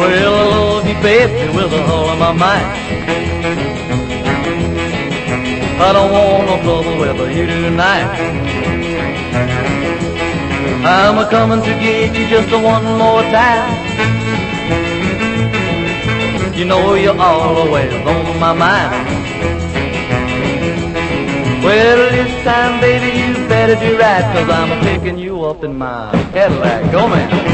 Well, I love you, baby, with all of my might. I don't want no trouble with you tonight. I'm a-coming to get you just one more time. You know you're always on my mind. Well, this time, baby, you better do right, 'cause I'm picking you up in my Cadillac. Go, man.